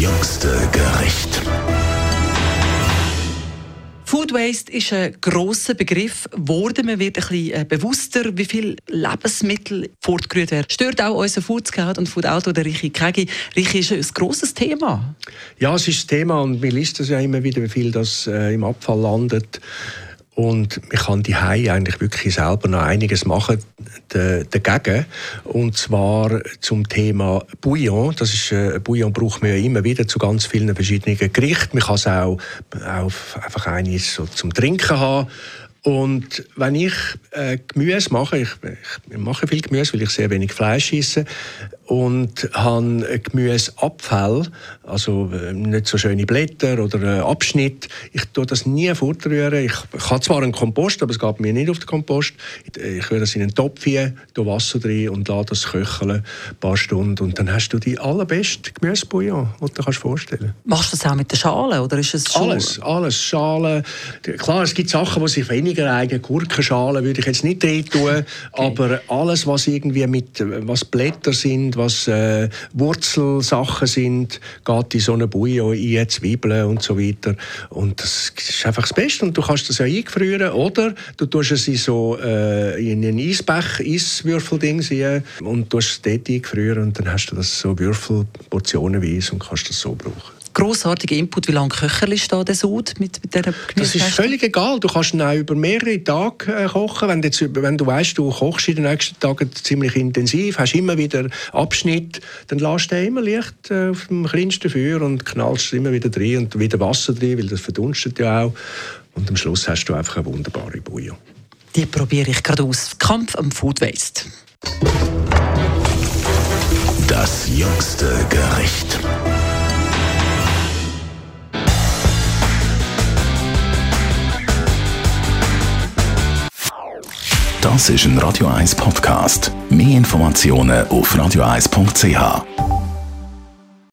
jüngste Gericht. Food Waste ist ein grosser Begriff geworden. Man wird ein bisschen bewusster, wie viele Lebensmittel fortgerührt werden. Stört auch unser Food Scout und Food Autor, der Richi Kegi. Richi, ist ein grosses Thema. Ja, es ist ein Thema und man liest das ja immer wieder, wie viel das im Abfall landet. Und man kann daheim eigentlich wirklich selber noch einiges machen dagegen. Und zwar zum Thema Bouillon. Bouillon braucht man ja immer wieder zu ganz vielen verschiedenen Gerichten. Man kann es auch einfach eines so zum Trinken haben. Und wenn ich Gemüse mache, ich mache viel Gemüse, weil ich sehr wenig Fleisch esse, und habe Gemüseabfälle, also nicht so schöne Blätter oder Abschnitt, ich tue das nie fortrühren. Ich habe zwar einen Kompost, aber es geht mir nicht auf den Kompost. Ich rühre das in einen Topf hinein, tue Wasser drin und lasse das köcheln ein paar Stunden. Und dann hast du die allerbeste Gemüsebouillon, die du dir vorstellen kannst. Machst du das auch mit der Schale? Oder ist es schon alles. Schalen. Klar, es gibt Sachen, die sich weniger eignen. Gurkenschalen würde ich jetzt nicht rein tun. Okay. Aber alles, was irgendwie was Blätter sind, was Wurzelsachen sind, geht in so eine Bouillon rein, Zwiebeln und so weiter. Und das ist einfach das Beste. Und du kannst das ja eingefrieren oder du tust es in einen Eiswürfelding und tust es dort eingefrieren und dann hast du das so Würfel portionenweise und kannst das so brauchen. Grossartiger Input. Wie lange köcherst du da den Sud mit dieser Gemüse? Das ist völlig egal. Du kannst ihn auch über mehrere Tage kochen. Wenn du weißt, du kochst in den nächsten Tagen ziemlich intensiv, hast immer wieder Abschnitt, dann lässt du den immer leicht auf dem kleinsten Feuer und knallst immer wieder drin und wieder Wasser drin, weil das verdunstet ja auch. Und am Schluss hast du einfach eine wunderbare Bouillon. Die probiere ich gerade aus. Kampf am Food Waste. Das jüngste Gericht. Das ist ein Radio 1 Podcast. Mehr Informationen auf radio1.ch.